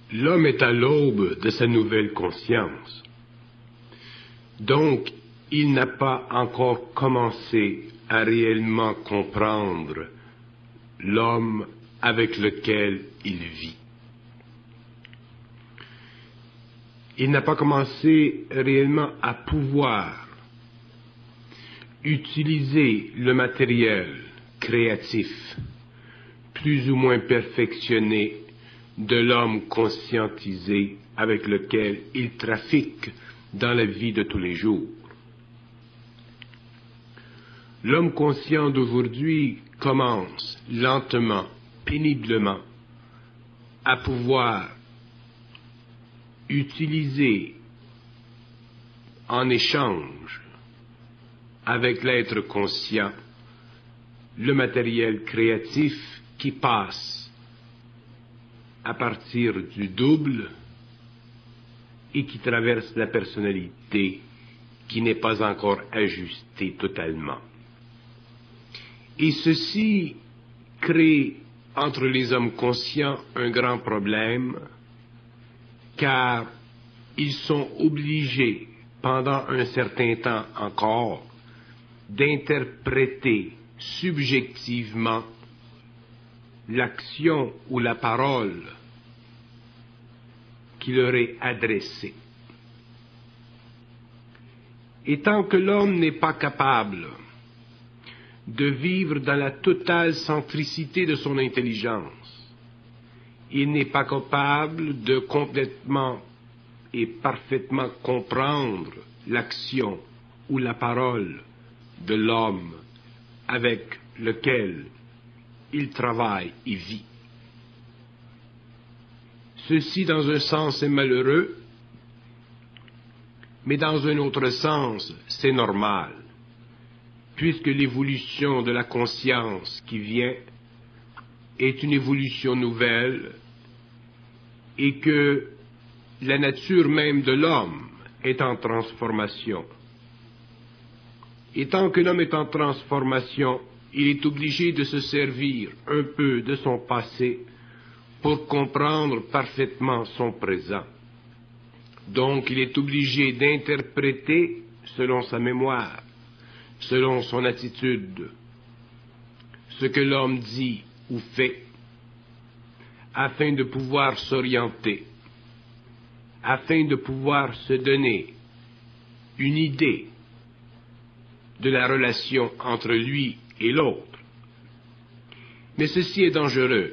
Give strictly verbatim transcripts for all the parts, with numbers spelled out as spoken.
L'homme est à l'aube de sa nouvelle conscience. Donc, il n'a pas encore commencé à réellement comprendre l'homme avec lequel il vit. Il n'a pas commencé réellement à pouvoir utiliser le matériel créatif, plus ou moins perfectionné, de l'homme conscientisé avec lequel il trafique dans la vie de tous les jours. L'homme conscient d'aujourd'hui commence lentement, péniblement, à pouvoir utiliser en échange avec l'être conscient le matériel créatif qui passe à partir du double et qui traverse la personnalité qui n'est pas encore ajustée totalement. Et ceci crée entre les hommes conscients un grand problème, car ils sont obligés, pendant un certain temps encore, d'interpréter subjectivement l'action ou la parole qui leur est adressée. Et tant que l'homme n'est pas capable de vivre dans la totale centricité de son intelligence, il n'est pas capable de complètement et parfaitement comprendre l'action ou la parole de l'homme avec lequel il travaille et vit. Ceci, dans un sens, est malheureux, mais dans un autre sens, c'est normal, puisque l'évolution de la conscience qui vient est une évolution nouvelle et que la nature même de l'homme est en transformation. Et tant que l'homme est en transformation, il est obligé de se servir un peu de son passé pour comprendre parfaitement son présent. Donc il est obligé d'interpréter selon sa mémoire, selon son attitude, ce que l'homme dit ou fait, afin de pouvoir s'orienter, afin de pouvoir se donner une idée de la relation entre lui et l'autre. Mais ceci est dangereux,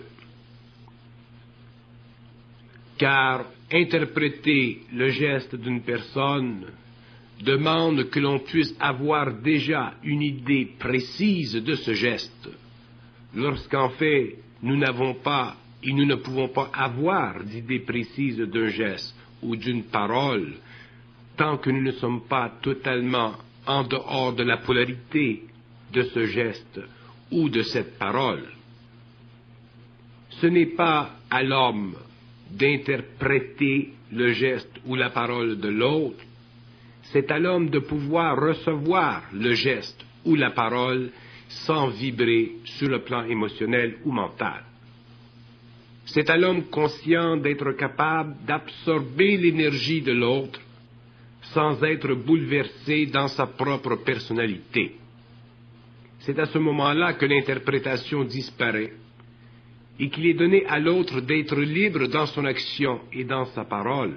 car interpréter le geste d'une personne demande que l'on puisse avoir déjà une idée précise de ce geste, lorsqu'en fait nous n'avons pas et nous ne pouvons pas avoir d'idée précise d'un geste ou d'une parole tant que nous ne sommes pas totalement en dehors de la polarité de ce geste ou de cette parole. Ce n'est pas à l'homme d'interpréter le geste ou la parole de l'autre, c'est à l'homme de pouvoir recevoir le geste ou la parole sans vibrer sur le plan émotionnel ou mental. C'est à l'homme conscient d'être capable d'absorber l'énergie de l'autre sans être bouleversé dans sa propre personnalité. C'est à ce moment-là que l'interprétation disparaît et qu'il est donné à l'autre d'être libre dans son action et dans sa parole.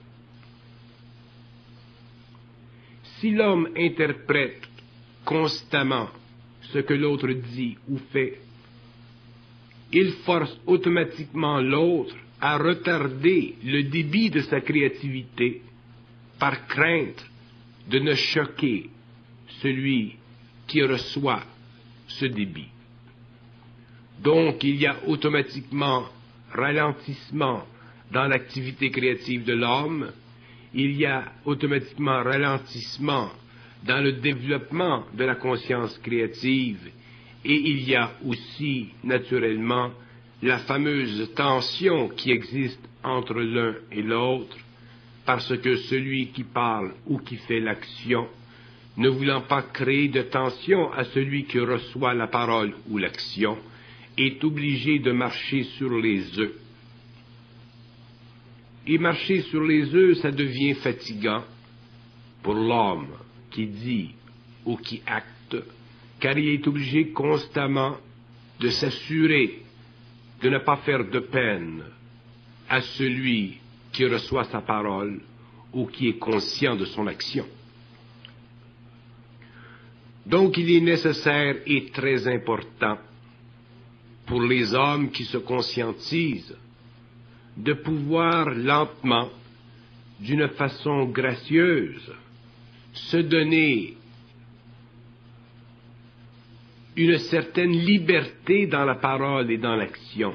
Si l'homme interprète constamment ce que l'autre dit ou fait, il force automatiquement l'autre à retarder le débit de sa créativité par crainte de ne choquer celui qui reçoit ce débit. Donc il y a automatiquement ralentissement dans l'activité créative de l'homme, il y a automatiquement ralentissement dans le développement de la conscience créative, et il y a aussi naturellement la fameuse tension qui existe entre l'un et l'autre, parce que celui qui parle ou qui fait l'action, ne voulant pas créer de tension à celui qui reçoit la parole ou l'action, est obligé de marcher sur les œufs. Et marcher sur les œufs, ça devient fatigant pour l'homme qui dit ou qui acte, car il est obligé constamment de s'assurer de ne pas faire de peine à celui qui reçoit sa parole ou qui est conscient de son action. Donc il est nécessaire et très important pour les hommes qui se conscientisent de pouvoir lentement, d'une façon gracieuse, se donner une certaine liberté dans la parole et dans l'action.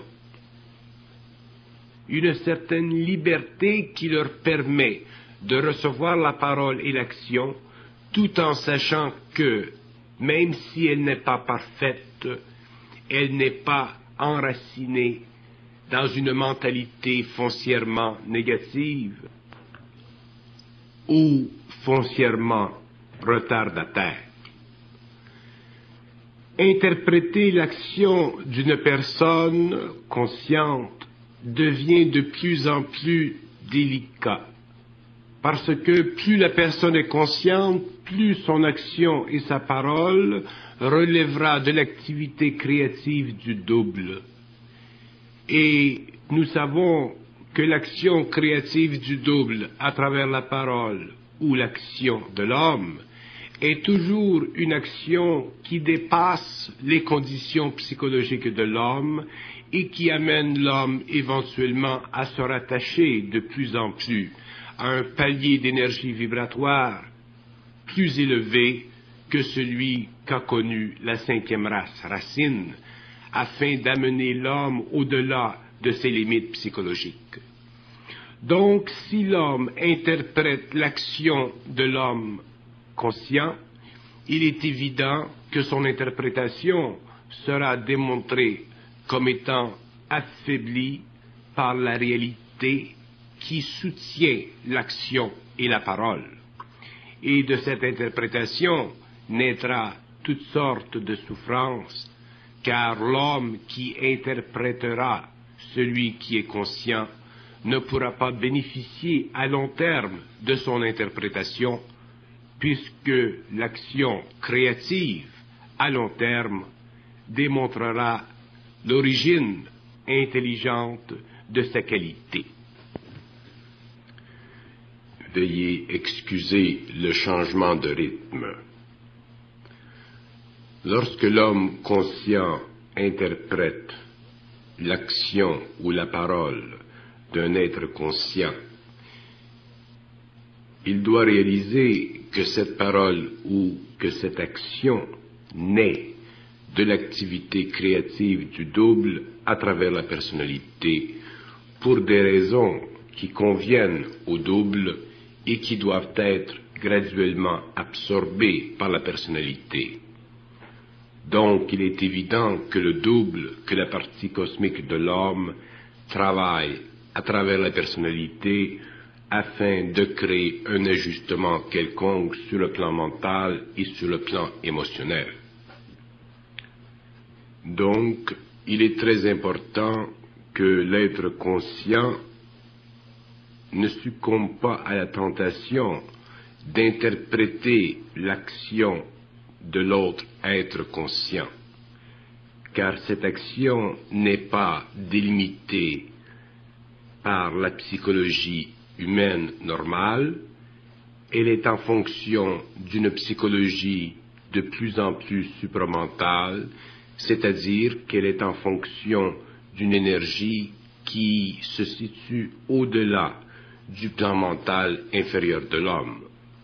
Une certaine liberté qui leur permet de recevoir la parole et l'action tout en sachant que, même si elle n'est pas parfaite, elle n'est pas enracinée dans une mentalité foncièrement négative ou foncièrement retardataire. Interpréter l'action d'une personne consciente devient de plus en plus délicat, parce que plus la personne est consciente, plus son action et sa parole relèvera de l'activité créative du double. Et nous savons que l'action créative du double à travers la parole ou l'action de l'homme est toujours une action qui dépasse les conditions psychologiques de l'homme et qui amène l'homme éventuellement à se rattacher de plus en plus à un palier d'énergie vibratoire plus élevé que celui qu'a connu la cinquième race racine, afin d'amener l'homme au-delà de ses limites psychologiques. Donc, si l'homme interprète l'action de l'homme conscient, il est évident que son interprétation sera démontrée comme étant affaiblie par la réalité qui soutient l'action et la parole. Et de cette interprétation naîtra toutes sortes de souffrances, car l'homme qui interprétera celui qui est conscient ne pourra pas bénéficier à long terme de son interprétation, puisque l'action créative à long terme démontrera l'origine intelligente de sa qualité. Veuillez excuser le changement de rythme. Lorsque l'homme conscient interprète l'action ou la parole d'un être conscient, il doit réaliser que cette parole ou que cette action naît de l'activité créative du double à travers la personnalité pour des raisons qui conviennent au double et qui doivent être graduellement absorbées par la personnalité. Donc, il est évident que le double, que la partie cosmique de l'homme, travaille à travers la personnalité afin de créer un ajustement quelconque sur le plan mental et sur le plan émotionnel. Donc, il est très important que l'être conscient ne succombe pas à la tentation d'interpréter l'action de l'autre être conscient, car cette action n'est pas délimitée par la psychologie humaine normale, elle est en fonction d'une psychologie de plus en plus supramentale, c'est-à-dire qu'elle est en fonction d'une énergie qui se situe au-delà du plan mental inférieur de l'homme.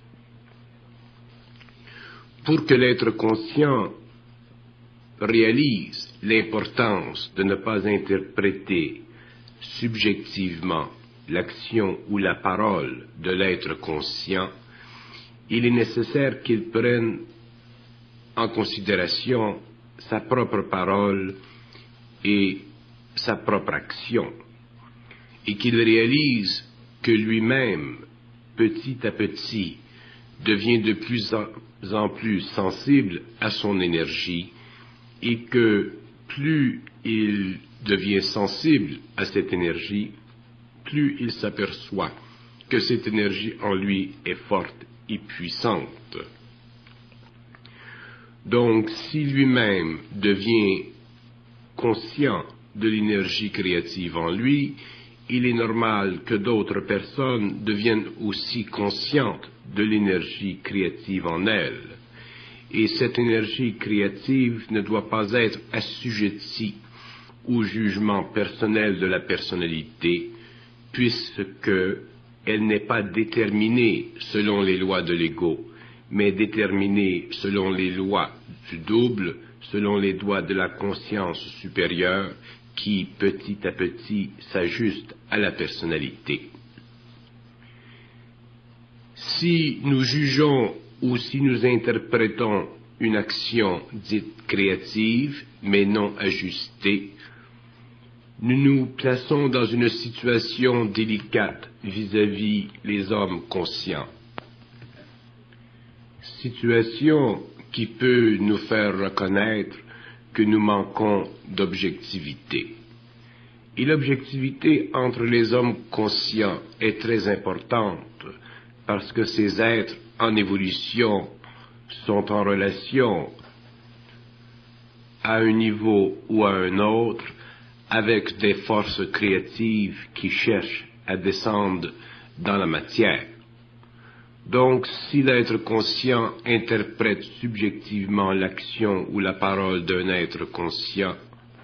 Pour que l'être conscient réalise l'importance de ne pas interpréter subjectivement l'action ou la parole de l'être conscient, il est nécessaire qu'il prenne en considération sa propre parole et sa propre action, et qu'il réalise que lui-même, petit à petit, devient de plus en plus sensible à son énergie, et que plus il devient sensible à cette énergie, plus il s'aperçoit que cette énergie en lui est forte et puissante. Donc, si lui-même devient conscient de l'énergie créative en lui, il est normal que d'autres personnes deviennent aussi conscientes de l'énergie créative en elles. Et cette énergie créative ne doit pas être assujettie au jugement personnel de la personnalité, puisque elle n'est pas déterminée selon les lois de l'ego, mais déterminée selon les lois du double, selon les lois de la conscience supérieure, qui, petit à petit, s'ajuste à la personnalité. Si nous jugeons ou si nous interprétons une action dite créative, mais non ajustée, nous nous plaçons dans une situation délicate vis-à-vis les hommes conscients. Situation qui peut nous faire reconnaître que nous manquons d'objectivité. Et l'objectivité entre les hommes conscients est très importante parce que ces êtres en évolution sont en relation à un niveau ou à un autre avec des forces créatives qui cherchent à descendre dans la matière. Donc, si l'être conscient interprète subjectivement l'action ou la parole d'un être conscient,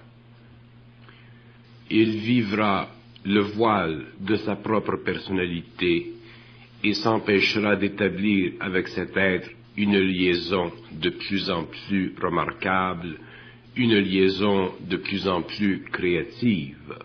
il vivra le voile de sa propre personnalité et s'empêchera d'établir avec cet être une liaison de plus en plus remarquable, une liaison de plus en plus créative.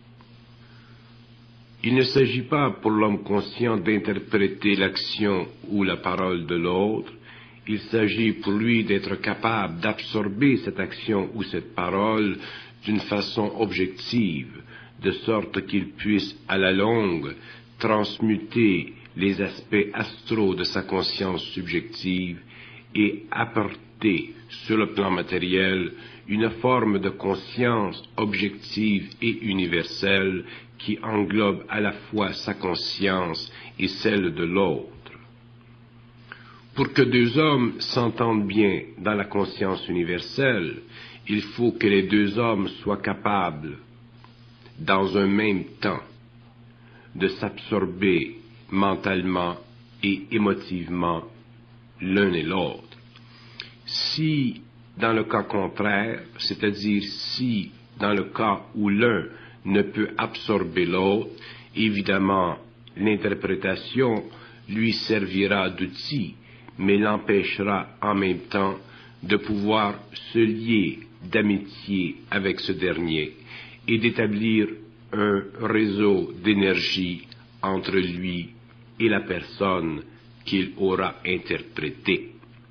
Il ne s'agit pas pour l'homme conscient d'interpréter l'action ou la parole de l'autre, il s'agit pour lui d'être capable d'absorber cette action ou cette parole d'une façon objective, de sorte qu'il puisse à la longue transmuter les aspects astraux de sa conscience subjective et apporter sur le plan matériel une forme de conscience objective et universelle qui englobe à la fois sa conscience et celle de l'autre. Pour que deux hommes s'entendent bien dans la conscience universelle, il faut que les deux hommes soient capables, dans un même temps, de s'absorber mentalement et émotivement l'un et l'autre. Si, dans le cas contraire, c'est-à-dire si, dans le cas où l'un ne peut absorber l'autre, évidemment, l'interprétation lui servira d'outil, mais l'empêchera en même temps de pouvoir se lier d'amitié avec ce dernier et d'établir un réseau d'énergie entre lui et la personne qu'il aura interprétée.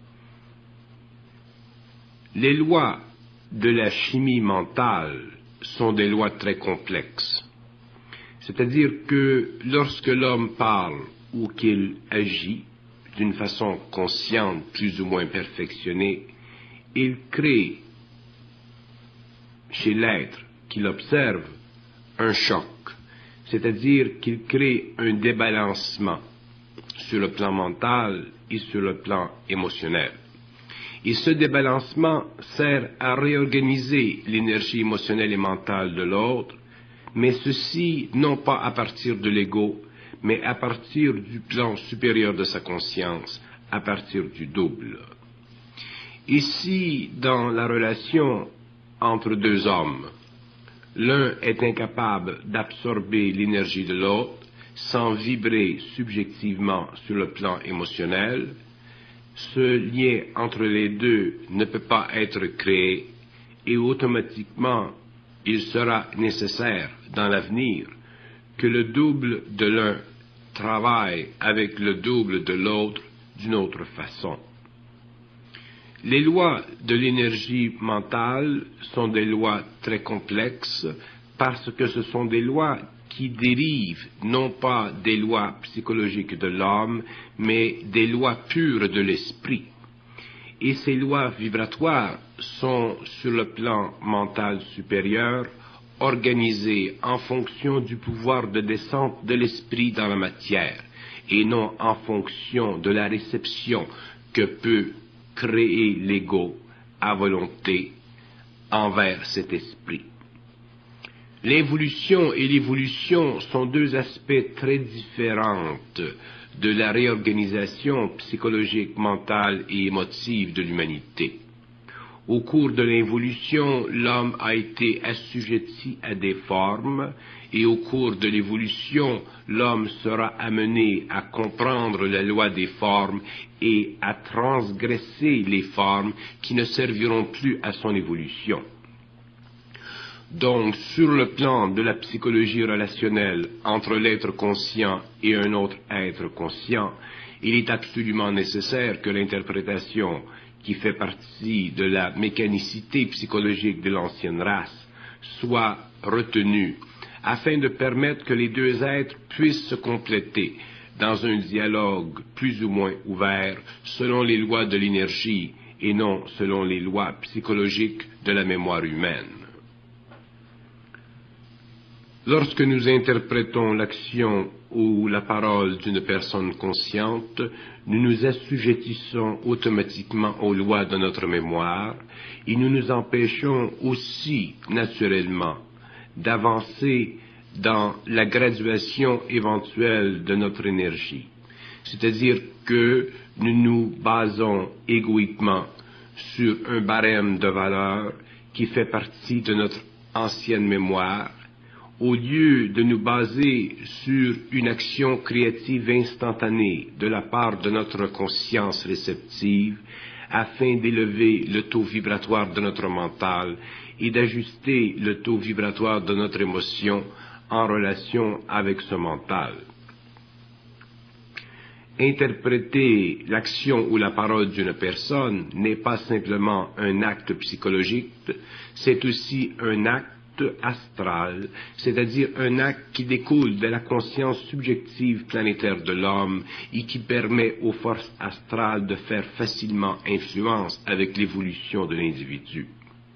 Les lois de la chimie mentale sont des lois très complexes. C'est-à-dire que lorsque l'homme parle ou qu'il agit d'une façon consciente, plus ou moins perfectionnée, il crée chez l'être qu'il observe un choc, c'est-à-dire qu'il crée un débalancement sur le plan mental et sur le plan émotionnel. Et ce débalancement sert à réorganiser l'énergie émotionnelle et mentale de l'autre, mais ceci non pas à partir de l'ego, mais à partir du plan supérieur de sa conscience, à partir du double. Ici, dans la relation entre deux hommes, l'un est incapable d'absorber l'énergie de l'autre sans vibrer subjectivement sur le plan émotionnel. Ce lien entre les deux ne peut pas être créé et automatiquement il sera nécessaire dans l'avenir que le double de l'un travaille avec le double de l'autre d'une autre façon. Les lois de l'énergie mentale sont des lois très complexes parce que ce sont des lois qui dérivent non pas des lois psychologiques de l'homme, mais des lois pures de l'esprit. Et ces lois vibratoires sont, sur le plan mental supérieur, organisée en fonction du pouvoir de descente de l'esprit dans la matière, et non en fonction de la réception que peut créer l'ego à volonté envers cet esprit. L'involution et l'évolution sont deux aspects très différents de la réorganisation psychologique, mentale et émotive de l'humanité. Au cours de l'involution, l'homme a été assujetti à des formes, et au cours de l'évolution, l'homme sera amené à comprendre la loi des formes et à transgresser les formes qui ne serviront plus à son évolution. Donc, sur le plan de la psychologie relationnelle entre l'être conscient et un autre être conscient, il est absolument nécessaire que l'interprétation qui fait partie de la mécanicité psychologique de l'ancienne race soit retenue afin de permettre que les deux êtres puissent se compléter dans un dialogue plus ou moins ouvert selon les lois de l'énergie et non selon les lois psychologiques de la mémoire humaine. Lorsque nous interprétons l'action ou la parole d'une personne consciente, nous nous assujettissons automatiquement aux lois de notre mémoire et nous nous empêchons aussi, naturellement, d'avancer dans la graduation éventuelle de notre énergie. C'est-à-dire que nous nous basons égoïquement sur un barème de valeurs qui fait partie de notre ancienne mémoire, au lieu de nous baser sur une action créative instantanée de la part de notre conscience réceptive, afin d'élever le taux vibratoire de notre mental et d'ajuster le taux vibratoire de notre émotion en relation avec ce mental. Interpréter l'action ou la parole d'une personne n'est pas simplement un acte psychologique, c'est aussi un acte astral, c'est-à-dire un acte qui découle de la conscience subjective planétaire de l'homme et qui permet aux forces astrales de faire facilement influence avec l'évolution de l'individu.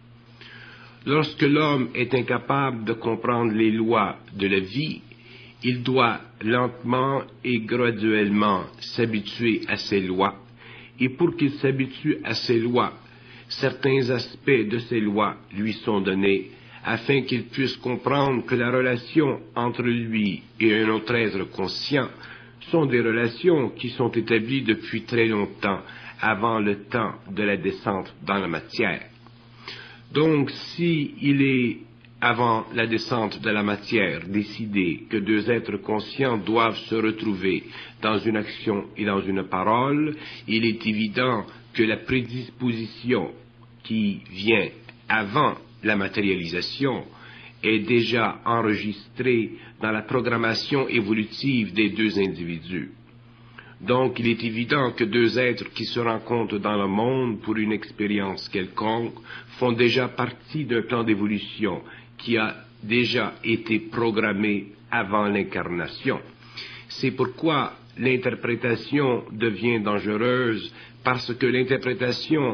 Lorsque l'homme est incapable de comprendre les lois de la vie, il doit lentement et graduellement s'habituer à ces lois, et pour qu'il s'habitue à ces lois, certains aspects de ces lois lui sont donnés afin qu'il puisse comprendre que la relation entre lui et un autre être conscient sont des relations qui sont établies depuis très longtemps, avant le temps de la descente dans la matière. Donc, si il est, avant la descente de la matière, décidé que deux êtres conscients doivent se retrouver dans une action et dans une parole, il est évident que la prédisposition qui vient avant la matérialisation est déjà enregistrée dans la programmation évolutive des deux individus. Donc, il est évident que deux êtres qui se rencontrent dans le monde pour une expérience quelconque font déjà partie d'un plan d'évolution qui a déjà été programmé avant l'incarnation. C'est pourquoi l'interprétation devient dangereuse, parce que l'interprétation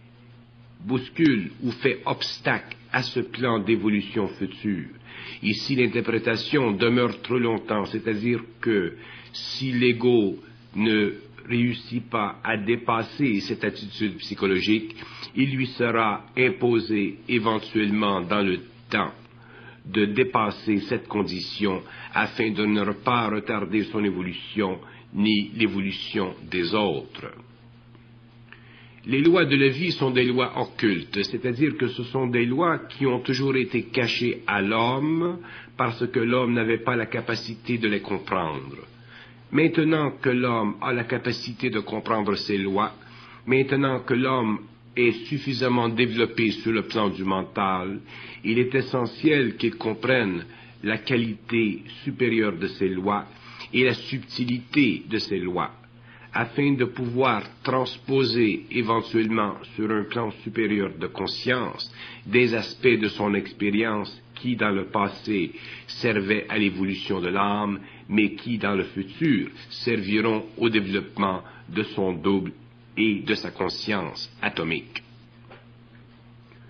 bouscule ou fait obstacle à ce plan d'évolution future. Et si l'interprétation demeure trop longtemps, c'est-à-dire que si l'ego ne réussit pas à dépasser cette attitude psychologique, il lui sera imposé éventuellement dans le temps de dépasser cette condition afin de ne pas retarder son évolution ni l'évolution des autres. Les lois de la vie sont des lois occultes, c'est-à-dire que ce sont des lois qui ont toujours été cachées à l'homme parce que l'homme n'avait pas la capacité de les comprendre. Maintenant que l'homme a la capacité de comprendre ces lois, maintenant que l'homme est suffisamment développé sur le plan du mental, il est essentiel qu'il comprenne la qualité supérieure de ces lois et la subtilité de ces lois, afin de pouvoir transposer éventuellement sur un plan supérieur de conscience des aspects de son expérience qui, dans le passé, servaient à l'évolution de l'âme, mais qui, dans le futur, serviront au développement de son double et de sa conscience atomique.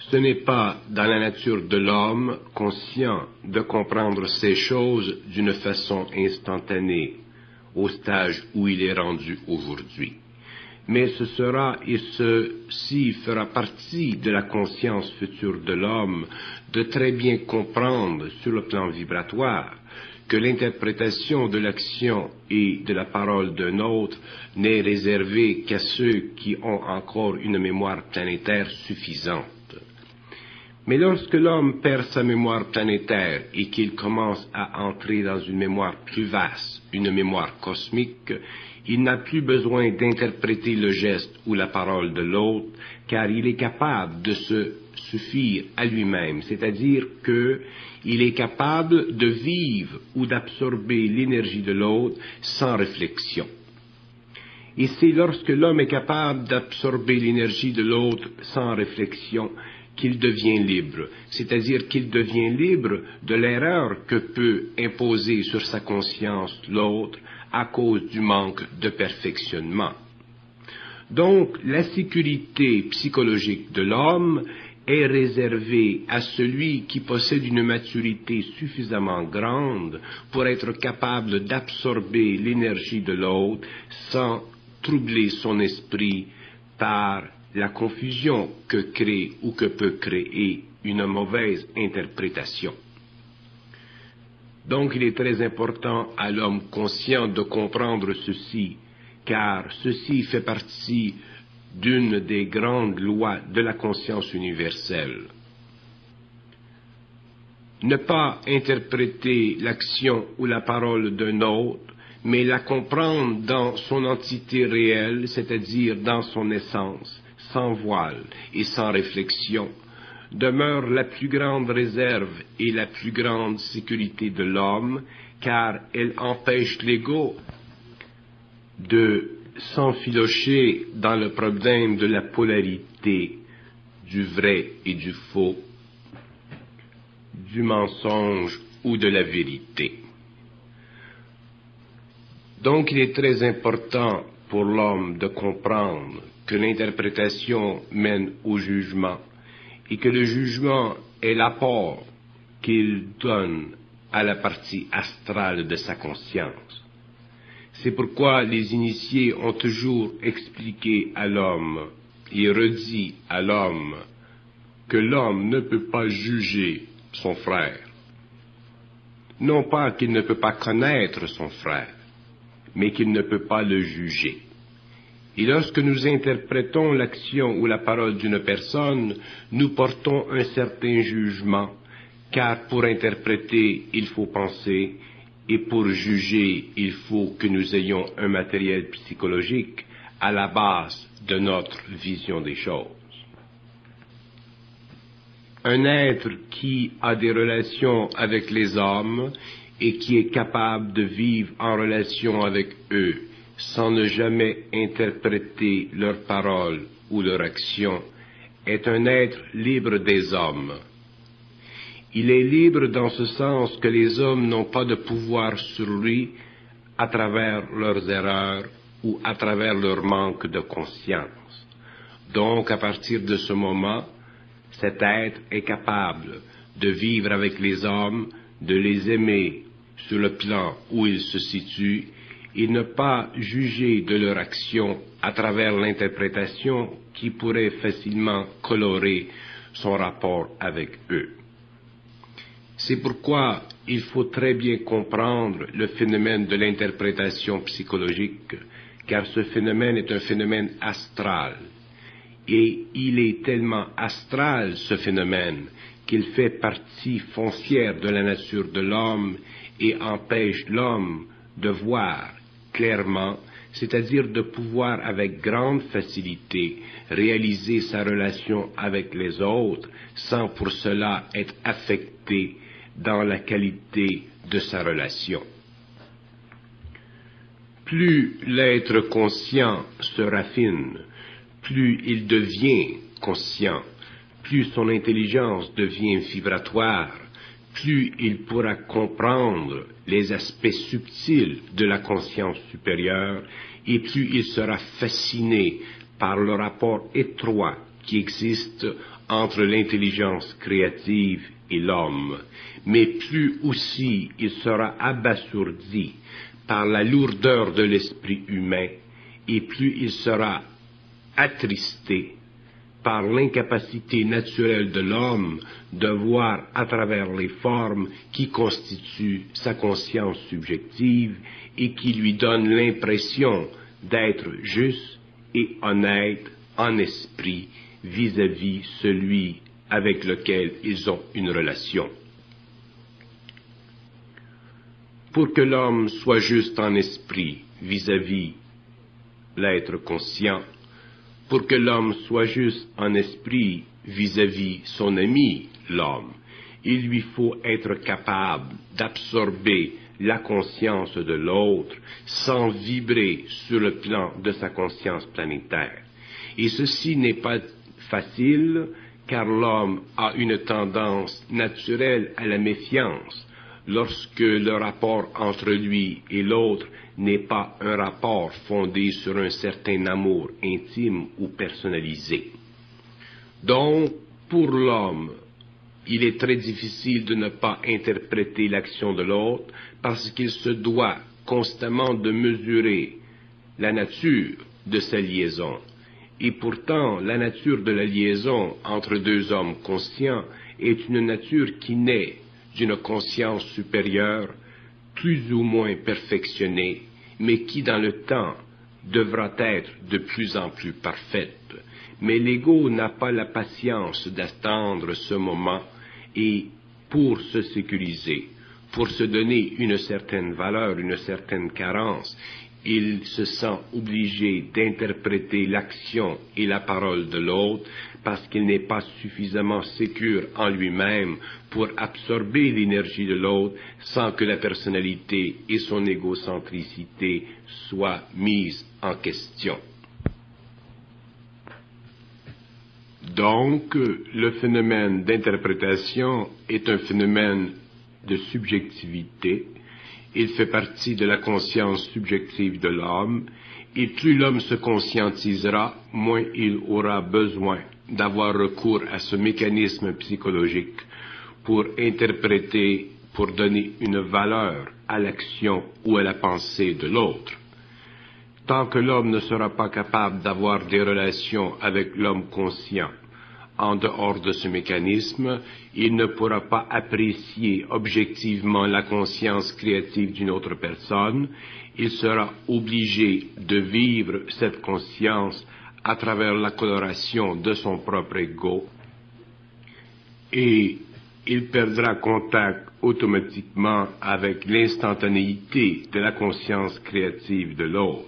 Ce n'est pas dans la nature de l'homme conscient de comprendre ces choses d'une façon instantanée, au stage où il est rendu aujourd'hui. Mais ce sera, et ceci fera partie de la conscience future de l'homme, de très bien comprendre sur le plan vibratoire que l'interprétation de l'action et de la parole d'un autre n'est réservée qu'à ceux qui ont encore une mémoire planétaire suffisante. Mais lorsque l'homme perd sa mémoire planétaire et qu'il commence à entrer dans une mémoire plus vaste, une mémoire cosmique, il n'a plus besoin d'interpréter le geste ou la parole de l'autre, car il est capable de se suffire à lui-même, c'est-à-dire qu'il est capable de vivre ou d'absorber l'énergie de l'autre sans réflexion. Et c'est lorsque l'homme est capable d'absorber l'énergie de l'autre sans réflexion qu'il devient libre, c'est-à-dire qu'il devient libre de l'erreur que peut imposer sur sa conscience l'autre à cause du manque de perfectionnement. Donc, la sécurité psychologique de l'homme est réservée à celui qui possède une maturité suffisamment grande pour être capable d'absorber l'énergie de l'autre sans troubler son esprit par la confusion que crée ou que peut créer une mauvaise interprétation. Donc il est très important à l'homme conscient de comprendre ceci, car ceci fait partie d'une des grandes lois de la conscience universelle. Ne pas interpréter l'action ou la parole d'un autre, mais la comprendre dans son entité réelle, c'est-à-dire dans son essence, sans voile et sans réflexion, demeure la plus grande réserve et la plus grande sécurité de l'homme, car elle empêche l'ego de s'enfilocher dans le problème de la polarité du vrai et du faux, du mensonge ou de la vérité. Donc il est très important pour l'homme de comprendre que l'interprétation mène au jugement et que le jugement est l'apport qu'il donne à la partie astrale de sa conscience. C'est pourquoi les initiés ont toujours expliqué à l'homme et redit à l'homme que l'homme ne peut pas juger son frère. Non pas qu'il ne peut pas connaître son frère, mais qu'il ne peut pas le juger. Et lorsque nous interprétons l'action ou la parole d'une personne, nous portons un certain jugement, car pour interpréter, il faut penser, et pour juger, il faut que nous ayons un matériel psychologique à la base de notre vision des choses. Un être qui a des relations avec les hommes et qui est capable de vivre en relation avec eux, sans ne jamais interpréter leurs paroles ou leurs actions, est un être libre des hommes. Il est libre dans ce sens que les hommes n'ont pas de pouvoir sur lui à travers leurs erreurs ou à travers leur manque de conscience. Donc, à partir de ce moment, cet être est capable de vivre avec les hommes, de les aimer sur le plan où ils se situent, et ne pas juger de leur action à travers l'interprétation qui pourrait facilement colorer son rapport avec eux. C'est pourquoi il faut très bien comprendre le phénomène de l'interprétation psychologique, car ce phénomène est un phénomène astral. Et il est tellement astral, ce phénomène, qu'il fait partie foncière de la nature de l'homme et empêche l'homme de voir clairement, c'est-à-dire de pouvoir avec grande facilité réaliser sa relation avec les autres sans pour cela être affecté dans la qualité de sa relation. Plus l'être conscient se raffine, plus il devient conscient, plus son intelligence devient vibratoire, plus il pourra comprendre les aspects subtils de la conscience supérieure et plus il sera fasciné par le rapport étroit qui existe entre l'intelligence créative et l'homme, mais plus aussi il sera abasourdi par la lourdeur de l'esprit humain, et plus il sera attristé par l'incapacité naturelle de l'homme de voir à travers les formes qui constituent sa conscience subjective et qui lui donnent l'impression d'être juste et honnête en esprit vis-à-vis celui avec lequel ils ont une relation. Pour que l'homme soit juste en esprit vis-à-vis l'être conscient, pour que l'homme soit juste en esprit vis-à-vis son ami, l'homme, il lui faut être capable d'absorber la conscience de l'autre sans vibrer sur le plan de sa conscience planétaire. Et ceci n'est pas facile, car l'homme a une tendance naturelle à la méfiance lorsque le rapport entre lui et l'autre n'est pas un rapport fondé sur un certain amour intime ou personnalisé. Donc, pour l'homme, il est très difficile de ne pas interpréter l'action de l'autre parce qu'il se doit constamment de mesurer la nature de sa liaison. Et pourtant, la nature de la liaison entre deux hommes conscients est une nature qui naît d'une conscience supérieure, plus ou moins perfectionnée, mais qui dans le temps devra être de plus en plus parfaite. Mais l'ego n'a pas la patience d'attendre ce moment et pour se sécuriser, pour se donner une certaine valeur, une certaine carence, il se sent obligé d'interpréter l'action et la parole de l'autre parce qu'il n'est pas suffisamment sécure en lui-même pour absorber l'énergie de l'autre sans que la personnalité et son égocentricité soient mises en question. Donc, le phénomène d'interprétation est un phénomène de subjectivité. Il fait partie de la conscience subjective de l'homme, et plus l'homme se conscientisera, moins il aura besoin d'avoir recours à ce mécanisme psychologique pour interpréter, pour donner une valeur à l'action ou à la pensée de l'autre. Tant que l'homme ne sera pas capable d'avoir des relations avec l'homme conscient, en dehors de ce mécanisme, il ne pourra pas apprécier objectivement la conscience créative d'une autre personne. Il sera obligé de vivre cette conscience à travers la coloration de son propre ego et il perdra contact automatiquement avec l'instantanéité de la conscience créative de l'autre.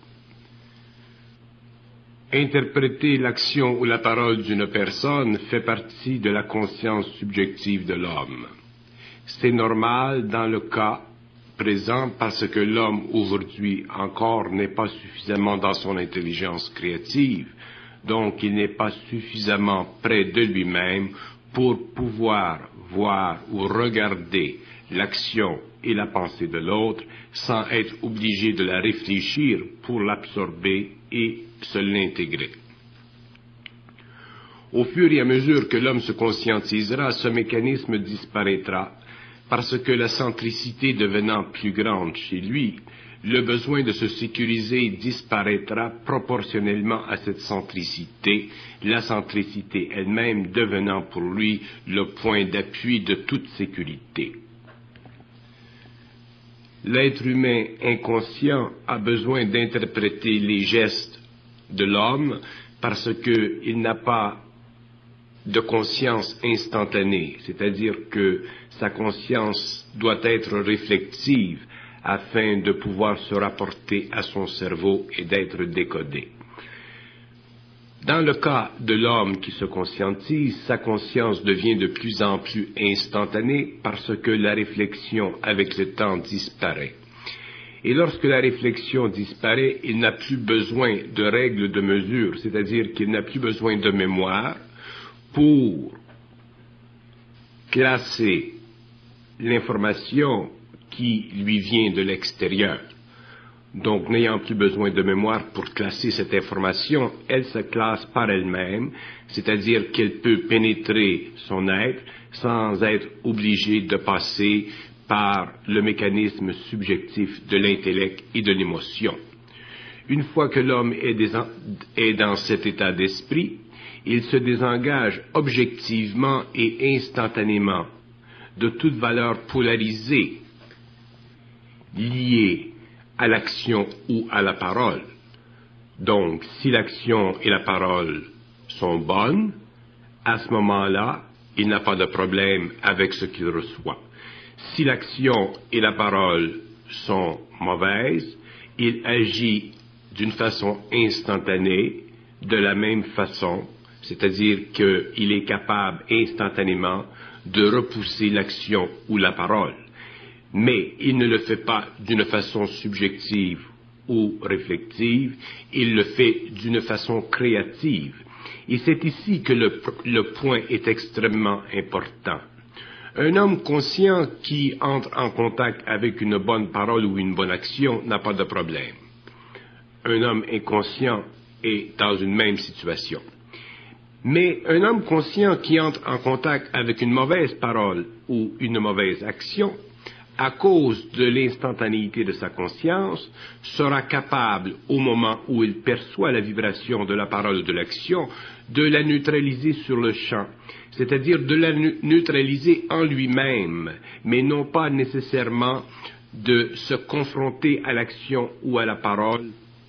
Interpréter l'action ou la parole d'une personne fait partie de la conscience subjective de l'homme. C'est normal dans le cas présent parce que l'homme aujourd'hui encore n'est pas suffisamment dans son intelligence créative, donc il n'est pas suffisamment près de lui-même pour pouvoir voir ou regarder l'action et la pensée de l'autre sans être obligé de la réfléchir pour l'absorber et se l'intégrer. Au fur et à mesure que l'homme se conscientisera, ce mécanisme disparaîtra parce que la centricité devenant plus grande chez lui, le besoin de se sécuriser disparaîtra proportionnellement à cette centricité, la centricité elle-même devenant pour lui le point d'appui de toute sécurité. L'être humain inconscient a besoin d'interpréter les gestes de l'homme parce qu'il n'a pas de conscience instantanée, c'est-à-dire que sa conscience doit être réflexive afin de pouvoir se rapporter à son cerveau et d'être décodé. Dans le cas de l'homme qui se conscientise, sa conscience devient de plus en plus instantanée parce que la réflexion avec le temps disparaît. Et lorsque la réflexion disparaît, il n'a plus besoin de règles de mesure, c'est-à-dire qu'il n'a plus besoin de mémoire pour classer l'information qui lui vient de l'extérieur. Donc, n'ayant plus besoin de mémoire pour classer cette information, elle se classe par elle-même, c'est-à-dire qu'elle peut pénétrer son être sans être obligée de passer par le mécanisme subjectif de l'intellect et de l'émotion. Une fois que l'homme est, est dans cet état d'esprit, il se désengage objectivement et instantanément de toute valeur polarisée liée à l'action ou à la parole. Donc, si l'action et la parole sont bonnes, à ce moment-là, il n'a pas de problème avec ce qu'il reçoit. Si l'action et la parole sont mauvaises, il agit d'une façon instantanée, de la même façon, c'est-à-dire qu'il est capable instantanément de repousser l'action ou la parole. Mais il ne le fait pas d'une façon subjective ou réflexive, il le fait d'une façon créative. Et c'est ici que le, le point est extrêmement important. Un homme conscient qui entre en contact avec une bonne parole ou une bonne action n'a pas de problème. Un homme inconscient est dans une même situation. Mais un homme conscient qui entre en contact avec une mauvaise parole ou une mauvaise action, à cause de l'instantanéité de sa conscience, sera capable, au moment où il perçoit la vibration de la parole ou de l'action, de la neutraliser sur le champ, c'est-à-dire de la neutraliser en lui-même, mais non pas nécessairement de se confronter à l'action ou à la parole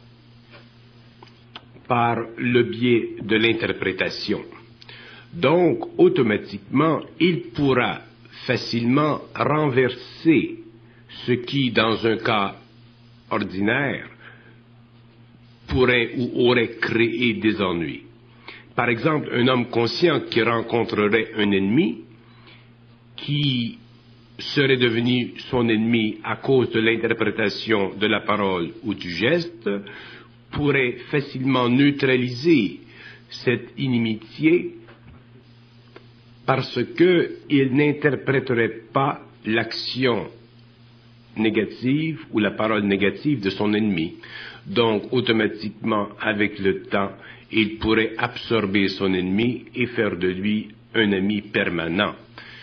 par le biais de l'interprétation. Donc, automatiquement, il pourra facilement renverser ce qui, dans un cas ordinaire, pourrait ou aurait créé des ennuis. Par exemple, un homme conscient qui rencontrerait un ennemi, qui serait devenu son ennemi à cause de l'interprétation de la parole ou du geste, pourrait facilement neutraliser cette inimitié parce qu'il n'interpréterait pas l'action négative ou la parole négative de son ennemi. Donc, automatiquement, avec le temps, il pourrait absorber son ennemi et faire de lui un ami permanent.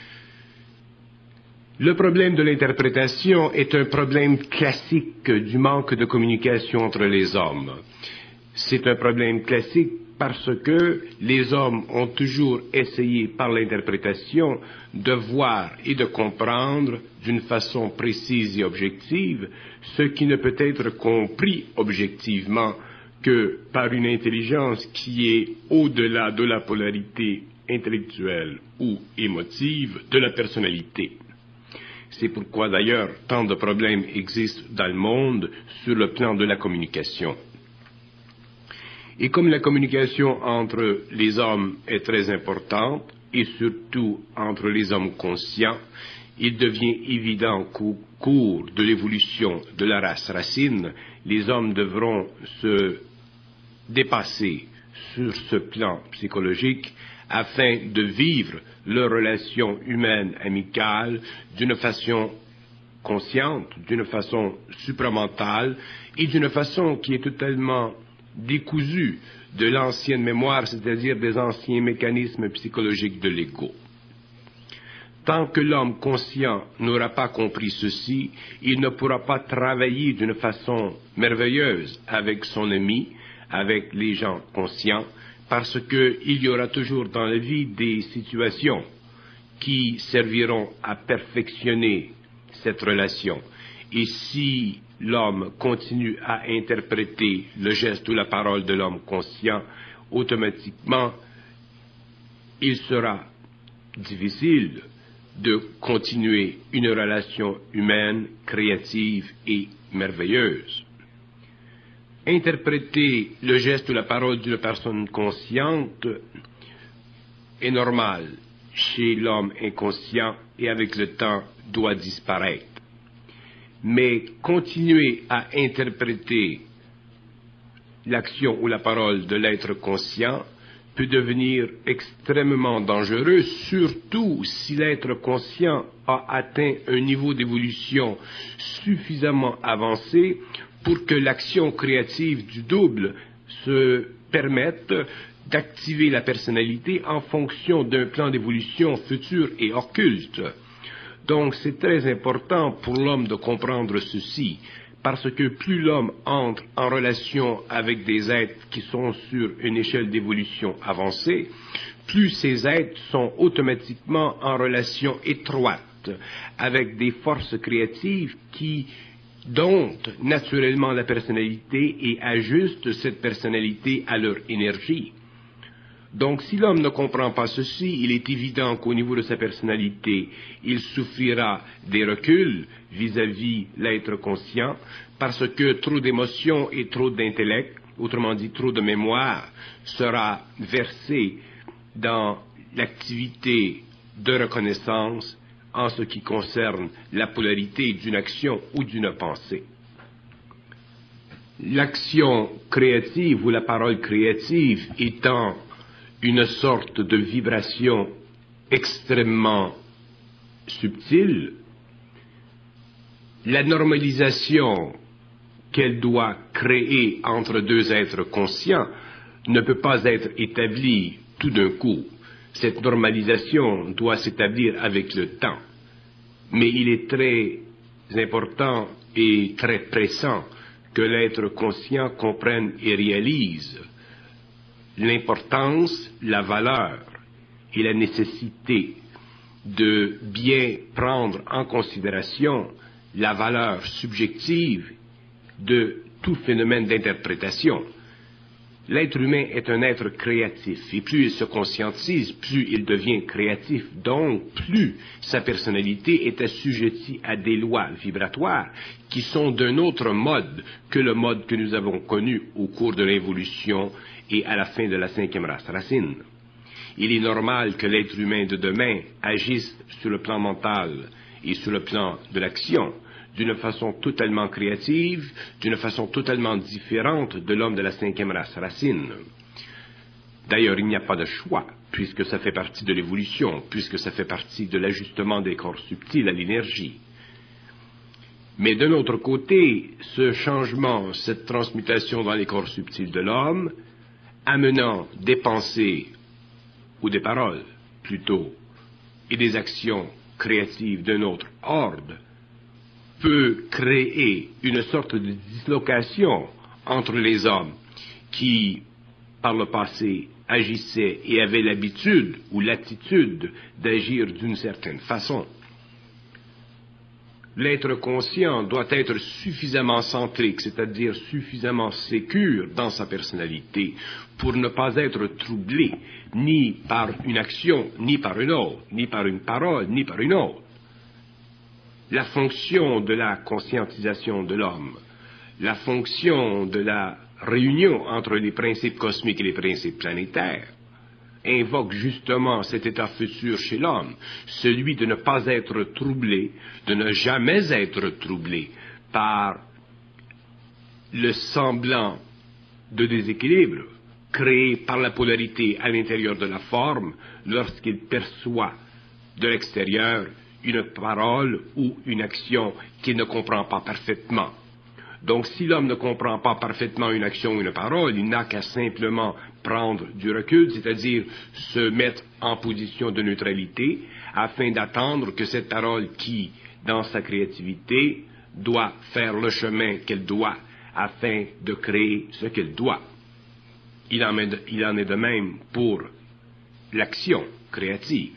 Le problème de l'interprétation est un problème classique du manque de communication entre les hommes. C'est un problème classique parce que les hommes ont toujours essayé par l'interprétation de voir et de comprendre d'une façon précise et objective ce qui ne peut être compris objectivement que par une intelligence qui est au-delà de la polarité intellectuelle ou émotive de la personnalité. C'est pourquoi d'ailleurs tant de problèmes existent dans le monde sur le plan de la communication. Et comme la communication entre les hommes est très importante, et surtout entre les hommes conscients, il devient évident qu'au cours de l'évolution de la race racine, les hommes devront se dépasser sur ce plan psychologique afin de vivre leurs relations humaines amicales d'une façon consciente, d'une façon supramentale et d'une façon qui est totalement décousue de l'ancienne mémoire, c'est-à-dire des anciens mécanismes psychologiques de l'ego. Tant que l'homme conscient n'aura pas compris ceci, il ne pourra pas travailler d'une façon merveilleuse avec son ami, avec les gens conscients, parce qu'il y aura toujours dans la vie des situations qui serviront à perfectionner cette relation. Et si l'homme continue à interpréter le geste ou la parole de l'homme conscient, automatiquement, il sera difficile de continuer une relation humaine, créative et merveilleuse. Interpréter le geste ou la parole d'une personne consciente est normal chez l'homme inconscient et avec le temps doit disparaître. Mais continuer à interpréter l'action ou la parole de l'être conscient peut devenir extrêmement dangereux, surtout si l'être conscient a atteint un niveau d'évolution suffisamment avancé pour que l'action créative du double se permette d'activer la personnalité en fonction d'un plan d'évolution futur et occulte. Donc c'est très important pour l'homme de comprendre ceci, parce que plus l'homme entre en relation avec des êtres qui sont sur une échelle d'évolution avancée, plus ces êtres sont automatiquement en relation étroite avec des forces créatives qui domptent naturellement la personnalité et ajustent cette personnalité à leur énergie. Donc si l'homme ne comprend pas ceci, il est évident qu'au niveau de sa personnalité, il souffrira des reculs vis-à-vis l'être conscient, parce que trop d'émotions et trop d'intellect, autrement dit trop de mémoire, sera versé dans l'activité de reconnaissance en ce qui concerne la polarité d'une action ou d'une pensée. L'action créative ou la parole créative étant une sorte de vibration extrêmement subtile, la normalisation qu'elle doit créer entre deux êtres conscients ne peut pas être établie tout d'un coup. Cette normalisation doit s'établir avec le temps. Mais il est très important et très pressant que l'être conscient comprenne et réalise l'importance, la valeur et la nécessité de bien prendre en considération la valeur subjective de tout phénomène d'interprétation. L'être humain est un être créatif, et plus il se conscientise, plus il devient créatif, donc plus sa personnalité est assujettie à des lois vibratoires qui sont d'un autre mode que le mode que nous avons connu au cours de l'évolution et à la fin de la cinquième race racine. Il est normal que l'être humain de demain agisse sur le plan mental et sur le plan de l'action d'une façon totalement créative, d'une façon totalement différente de l'homme de la cinquième race racine. D'ailleurs, il n'y a pas de choix, puisque ça fait partie de l'évolution, puisque ça fait partie de l'ajustement des corps subtils à l'énergie. Mais d'un autre côté, ce changement, cette transmutation dans les corps subtils de l'homme, amenant des pensées, ou des paroles plutôt, et des actions créatives d'un autre ordre, peut créer une sorte de dislocation entre les hommes qui, par le passé, agissaient et avaient l'habitude ou l'attitude d'agir d'une certaine façon. L'être conscient doit être suffisamment centrique, c'est-à-dire suffisamment sécure dans sa personnalité pour ne pas être troublé ni par une action, ni par une autre, ni par une parole, ni par une autre. La fonction de la conscientisation de l'homme, la fonction de la réunion entre les principes cosmiques et les principes planétaires, invoque justement cet état futur chez l'homme, celui de ne pas être troublé, de ne jamais être troublé par le semblant de déséquilibre créé par la polarité à l'intérieur de la forme lorsqu'il perçoit de l'extérieur une parole ou une action qu'il ne comprend pas parfaitement. Donc si l'homme ne comprend pas parfaitement une action ou une parole, il n'a qu'à simplement prendre du recul, c'est-à-dire se mettre en position de neutralité, afin d'attendre que cette parole qui, dans sa créativité, doit faire le chemin qu'elle doit, afin de créer ce qu'elle doit. Il en est de, il en est de même pour l'action créative.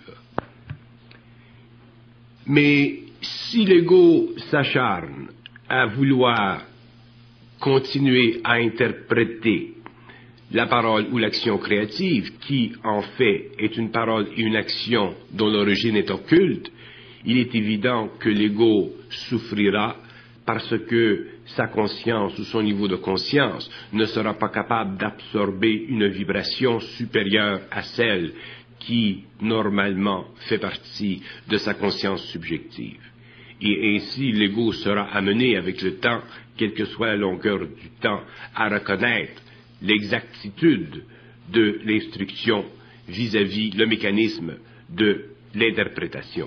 Mais si l'ego s'acharne à vouloir continuer à interpréter la parole ou l'action créative, qui en fait est une parole et une action dont l'origine est occulte, il est évident que l'ego souffrira parce que sa conscience ou son niveau de conscience ne sera pas capable d'absorber une vibration supérieure à celle qui, normalement, fait partie de sa conscience subjective. Et ainsi, l'ego sera amené avec le temps, quelle que soit la longueur du temps, à reconnaître l'exactitude de l'instruction vis-à-vis le mécanisme de l'interprétation.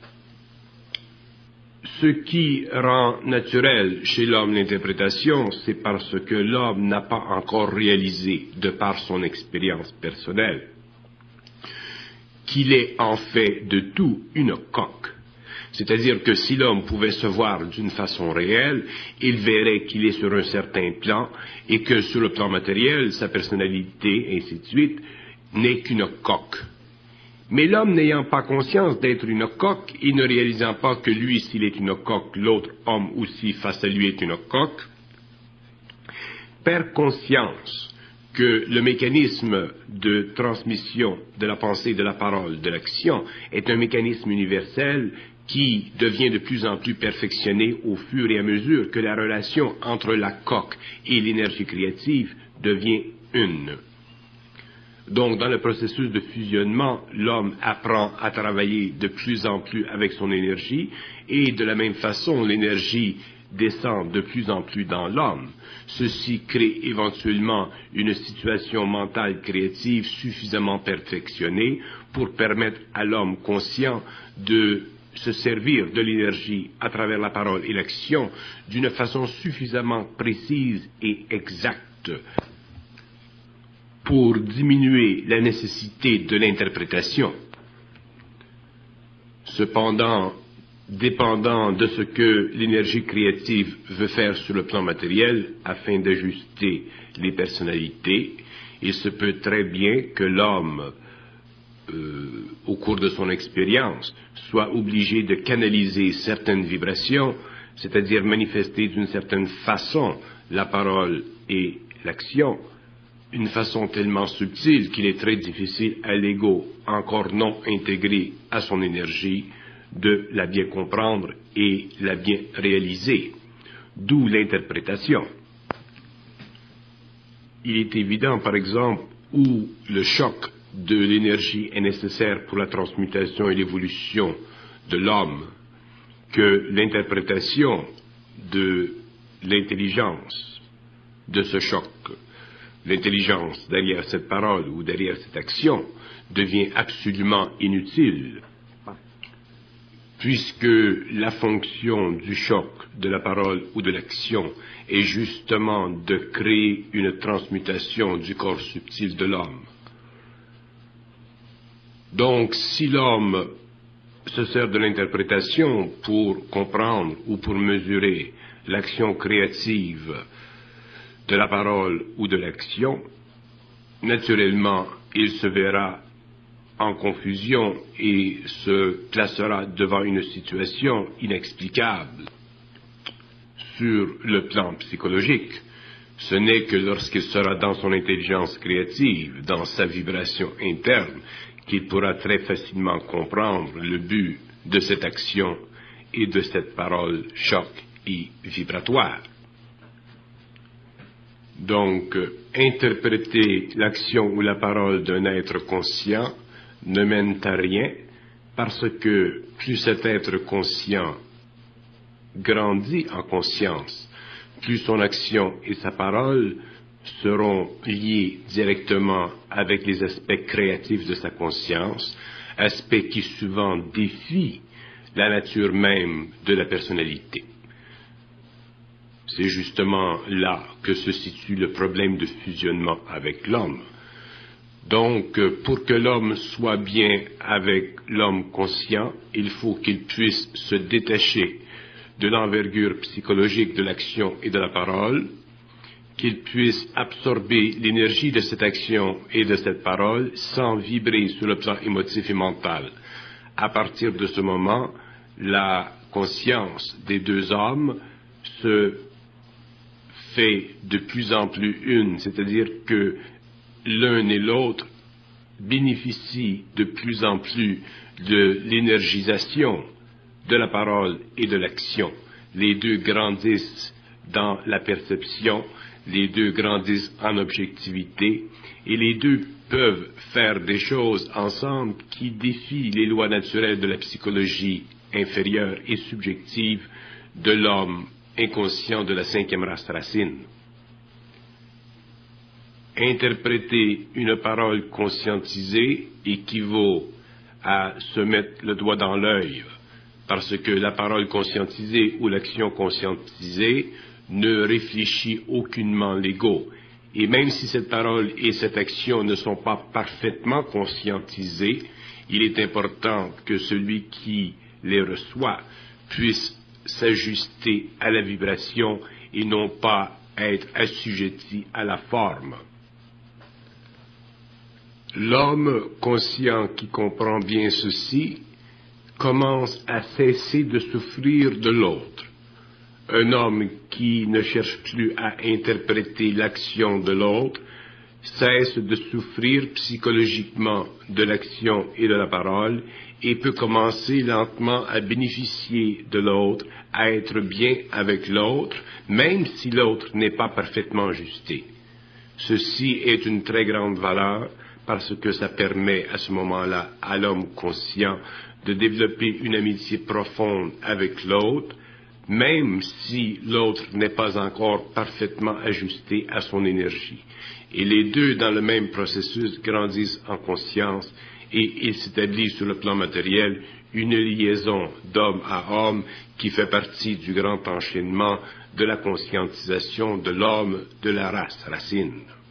Ce qui rend naturel chez l'homme l'interprétation, c'est parce que l'homme n'a pas encore réalisé, de par son expérience personnelle, qu'il est en fait de tout une coque. C'est-à-dire que si l'homme pouvait se voir d'une façon réelle, il verrait qu'il est sur un certain plan et que sur le plan matériel, sa personnalité, ainsi de suite, n'est qu'une coque. Mais l'homme n'ayant pas conscience d'être une coque et ne réalisant pas que lui, s'il est une coque, l'autre homme aussi face à lui est une coque, perd conscience que le mécanisme de transmission de la pensée, de la parole, de l'action est un mécanisme universel qui devient de plus en plus perfectionné au fur et à mesure que la relation entre la coque et l'énergie créative devient une. Donc, dans le processus de fusionnement, l'homme apprend à travailler de plus en plus avec son énergie et de la même façon, l'énergie descend de plus en plus dans l'homme. Ceci crée éventuellement une situation mentale créative suffisamment perfectionnée pour permettre à l'homme conscient de se servir de l'énergie à travers la parole et l'action d'une façon suffisamment précise et exacte pour diminuer la nécessité de l'interprétation. Cependant, dépendant de ce que l'énergie créative veut faire sur le plan matériel afin d'ajuster les personnalités, il se peut très bien que l'homme, euh, au cours de son expérience, soit obligé de canaliser certaines vibrations, c'est-à-dire manifester d'une certaine façon la parole et l'action, une façon tellement subtile qu'il est très difficile à l'ego, encore non intégré à son énergie, de la bien comprendre et la bien réaliser, d'où l'interprétation. Il est évident, par exemple, où le choc de l'énergie est nécessaire pour la transmutation et l'évolution de l'homme, que l'interprétation de l'intelligence de ce choc, l'intelligence derrière cette parole ou derrière cette action, devient absolument inutile, puisque la fonction du choc de la parole ou de l'action est justement de créer une transmutation du corps subtil de l'homme. Donc, si l'homme se sert de l'interprétation pour comprendre ou pour mesurer l'action créative de la parole ou de l'action, naturellement, il se verra en confusion et se placera devant une situation inexplicable sur le plan psychologique. Ce n'est que lorsqu'il sera dans son intelligence créative, dans sa vibration interne, qu'il pourra très facilement comprendre le but de cette action et de cette parole choc et vibratoire. Donc, interpréter l'action ou la parole d'un être conscient ne mène à rien, parce que plus cet être conscient grandit en conscience, plus son action et sa parole seront liés directement avec les aspects créatifs de sa conscience, aspects qui souvent défient la nature même de la personnalité. C'est justement là que se situe le problème de fusionnement avec l'homme. Donc, pour que l'homme soit bien avec l'homme conscient, il faut qu'il puisse se détacher de l'envergure psychologique de l'action et de la parole, qu'il puisse absorber l'énergie de cette action et de cette parole sans vibrer sur le plan émotif et mental. À partir de ce moment, la conscience des deux hommes se fait de plus en plus une, c'est-à-dire que l'un et l'autre bénéficient de plus en plus de l'énergisation de la parole et de l'action. Les deux grandissent dans la perception, les deux grandissent en objectivité, et les deux peuvent faire des choses ensemble qui défient les lois naturelles de la psychologie inférieure et subjective de l'homme inconscient de la cinquième race racine. Interpréter une parole conscientisée équivaut à se mettre le doigt dans l'œil, parce que la parole conscientisée ou l'action conscientisée ne réfléchit aucunement l'ego. Et même si cette parole et cette action ne sont pas parfaitement conscientisées, il est important que celui qui les reçoit puisse s'ajuster à la vibration et non pas être assujetti à la forme. L'homme conscient qui comprend bien ceci commence à cesser de souffrir de l'autre. Un homme qui ne cherche plus à interpréter l'action de l'autre cesse de souffrir psychologiquement de l'action et de la parole et peut commencer lentement à bénéficier de l'autre, à être bien avec l'autre, même si l'autre n'est pas parfaitement ajusté. Ceci est une très grande valeur parce que ça permet à ce moment-là à l'homme conscient de développer une amitié profonde avec l'autre, même si l'autre n'est pas encore parfaitement ajusté à son énergie. Et les deux, dans le même processus, grandissent en conscience et il s'établit sur le plan matériel une liaison d'homme à homme qui fait partie du grand enchaînement de la conscientisation de l'homme de la race racine.